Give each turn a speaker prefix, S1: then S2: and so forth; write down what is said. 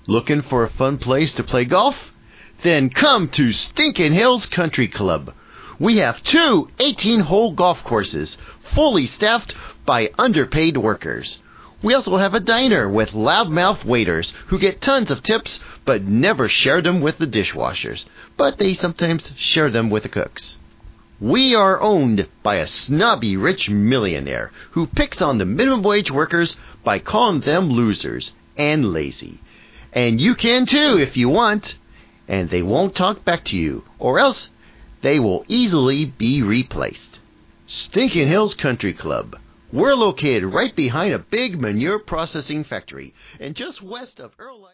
S1: Looking for a fun place to play golf? Then come to Stinkin' Hills Country Club. We have two 18-hole golf courses, fully staffed by underpaid workers. We also have a diner with loudmouth waiters who get tons of tips but never share them with the dishwashers, but they sometimes share them with the cooks. We are owned by a snobby rich millionaire who picks on the minimum wage workers by calling them losers and lazy. And you can too if you want. And they won't talk back to you, or else they will easily be replaced. Stinkin' Hills Country Club. We're located right behind a big manure processing factory and just west of Earl.